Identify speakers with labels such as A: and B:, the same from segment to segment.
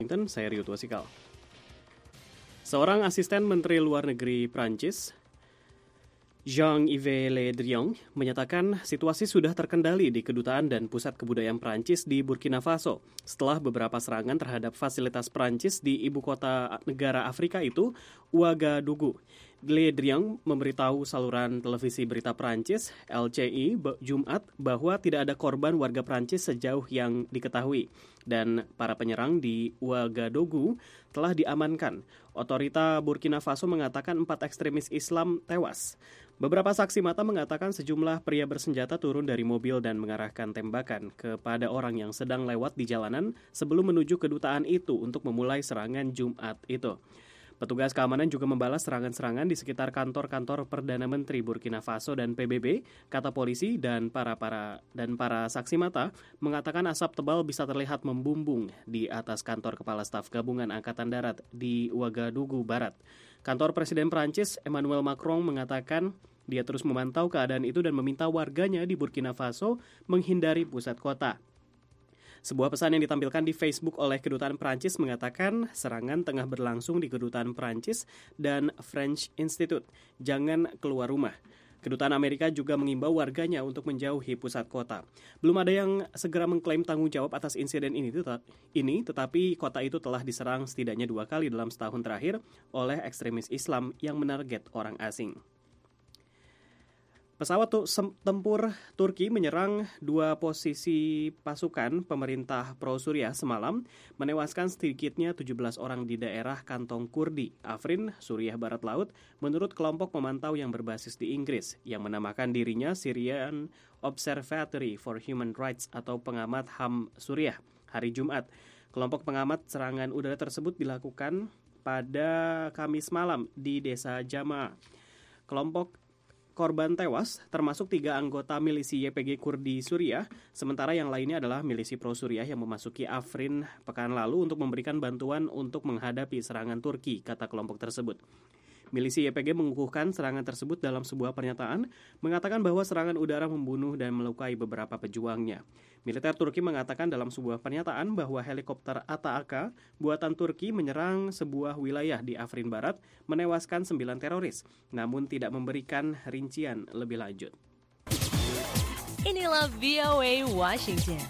A: Saya Rio Tuasikal. Seorang asisten Menteri Luar Negeri Prancis, Jean-Yves Le Drian, menyatakan situasi sudah terkendali di kedutaan dan pusat kebudayaan Prancis di Burkina Faso setelah beberapa serangan terhadap fasilitas Prancis di ibu kota negara Afrika itu, Ouagadougou. Le Drian memberitahu saluran televisi berita Prancis, LCI, Jumat bahwa tidak ada korban warga Prancis sejauh yang diketahui dan para penyerang di Ouagadougou telah diamankan. Otorita Burkina Faso mengatakan 4 ekstremis Islam tewas. Beberapa saksi mata mengatakan sejumlah pria bersenjata turun dari mobil dan mengarahkan tembakan kepada orang yang sedang lewat di jalanan sebelum menuju kedutaan itu untuk memulai serangan Jumat itu. Petugas keamanan juga membalas serangan-serangan di sekitar kantor-kantor Perdana Menteri Burkina Faso dan PBB, kata polisi, dan para saksi mata mengatakan asap tebal bisa terlihat membumbung di atas kantor Kepala Staf Gabungan Angkatan Darat di Ouagadougou Barat. Kantor Presiden Prancis Emmanuel Macron mengatakan dia terus memantau keadaan itu dan meminta warganya di Burkina Faso menghindari pusat kota. Sebuah pesan yang ditampilkan di Facebook oleh Kedutaan Prancis mengatakan serangan tengah berlangsung di Kedutaan Prancis dan French Institute. Jangan keluar rumah. Kedutaan Amerika juga mengimbau warganya untuk menjauhi pusat kota. Belum ada yang segera mengklaim tanggung jawab atas insiden ini, tetapi kota itu telah diserang setidaknya 2 kali dalam setahun terakhir oleh ekstremis Islam yang menarget orang asing. Pesawat tempur Turki menyerang 2 posisi pasukan pemerintah pro-Suriah semalam, menewaskan sedikitnya 17 orang di daerah kantong Kurdi, Afrin, Suriah Barat Laut, menurut kelompok pemantau yang berbasis di Inggris, yang menamakan dirinya Syrian Observatory for Human Rights atau pengamat HAM Suriah, hari Jumat. Kelompok pengamat serangan udara tersebut dilakukan pada Kamis malam di desa Jama. Kelompok korban tewas termasuk 3 anggota milisi YPG Kurdi Suriah, sementara yang lainnya adalah milisi pro-Suriah yang memasuki Afrin pekan lalu untuk memberikan bantuan untuk menghadapi serangan Turki, kata kelompok tersebut. Milisi YPG mengukuhkan serangan tersebut dalam sebuah pernyataan, mengatakan bahwa serangan udara membunuh dan melukai beberapa pejuangnya. Militer Turki mengatakan dalam sebuah pernyataan bahwa helikopter ATAK buatan Turki menyerang sebuah wilayah di Afrin Barat, menewaskan 9 teroris, namun tidak memberikan rincian lebih lanjut.
B: Inilah VOA Washington.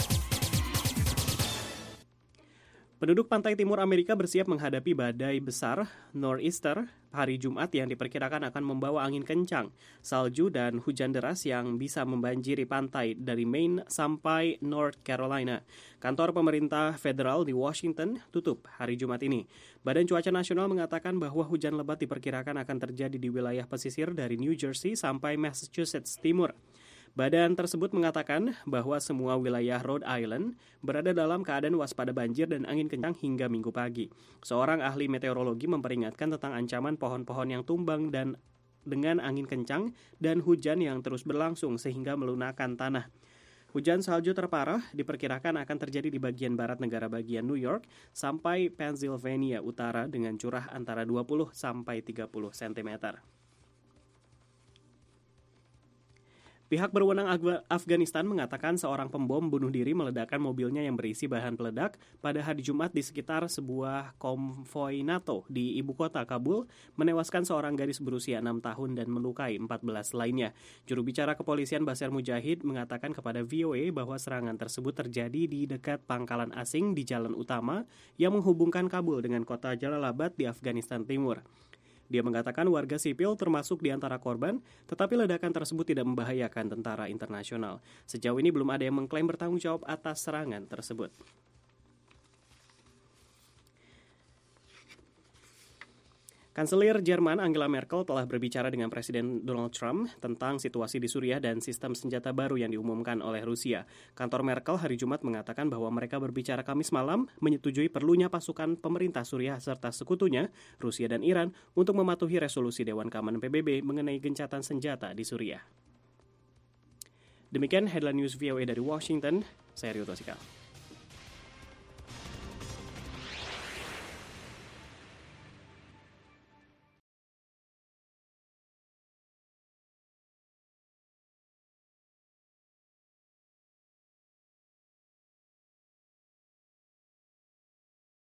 A: Penduduk pantai timur Amerika bersiap menghadapi badai besar nor'easter hari Jumat yang diperkirakan akan membawa angin kencang, salju, dan hujan deras yang bisa membanjiri pantai dari Maine sampai North Carolina. Kantor pemerintah federal di Washington tutup hari Jumat ini. Badan Cuaca Nasional mengatakan bahwa hujan lebat diperkirakan akan terjadi di wilayah pesisir dari New Jersey sampai Massachusetts Timur. Badan tersebut mengatakan bahwa semua wilayah Rhode Island berada dalam keadaan waspada banjir dan angin kencang hingga Minggu pagi. Seorang ahli meteorologi memperingatkan tentang ancaman pohon-pohon yang tumbang dan dengan angin kencang dan hujan yang terus berlangsung sehingga melunakkan tanah. Hujan salju terparah diperkirakan akan terjadi di bagian barat negara bagian New York sampai Pennsylvania Utara dengan curah antara 20 sampai 30 cm. Pihak berwenang Afghanistan mengatakan seorang pembom bunuh diri meledakkan mobilnya yang berisi bahan peledak pada hari Jumat di sekitar sebuah konvoi NATO di ibu kota Kabul, menewaskan seorang gadis berusia 6 tahun dan melukai 14 lainnya. Juru bicara kepolisian Basir Mujahid mengatakan kepada VOA bahwa serangan tersebut terjadi di dekat pangkalan asing di jalan utama yang menghubungkan Kabul dengan kota Jalalabad di Afghanistan Timur. Dia mengatakan warga sipil termasuk di antara korban, tetapi ledakan tersebut tidak membahayakan tentara internasional. Sejauh ini belum ada yang mengklaim bertanggung jawab atas serangan tersebut. Kanselir Jerman Angela Merkel telah berbicara dengan Presiden Donald Trump tentang situasi di Suriah dan sistem senjata baru yang diumumkan oleh Rusia. Kantor Merkel hari Jumat mengatakan bahwa mereka berbicara Kamis malam menyetujui perlunya pasukan pemerintah Suriah serta sekutunya, Rusia dan Iran, untuk mematuhi resolusi Dewan Keamanan PBB mengenai gencatan senjata di Suriah. Demikian headline news VOA dari Washington, saya Rio Tuasikal.